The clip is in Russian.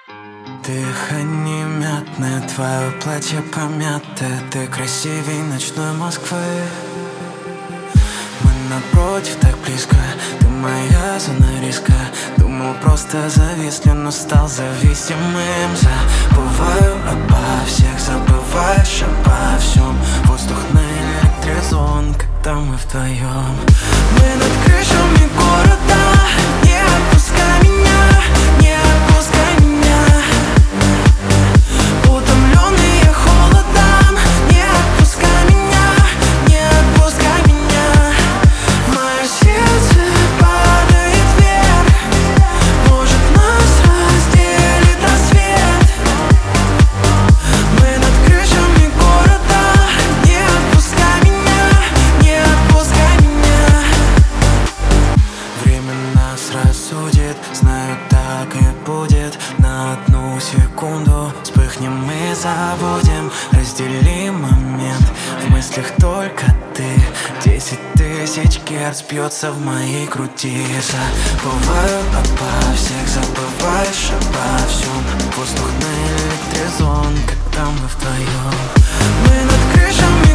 Дыхание мятное, твое платье помятое, ты красивей ночной Москвы. Мы напротив, так близко, ты моя зона риска. Думал, просто зависли, но стал зависимым. Забываю обо всех, забываешь обо всем. Воздух наэлектризован, когда мы вдвоем. Мы над крышами города, не отпускай меня, не отпускай меня. Утомленные холодом, не отпускай меня, не отпускай меня. Мое сердце падает вверх, может нас разделит рассвет. Мы над крышами города, не отпускай меня, не отпускай меня. Время нас рассудит, знаю, так и будет. На одну секунду вспыхнем и забудем. Разделим момент, в мыслях только ты. 10 тысяч герц бьется в моей груди. Забываю обо всех, забываешь обо всем. Воздух наэлектризован, когда мы вдвоем. Мы над крышами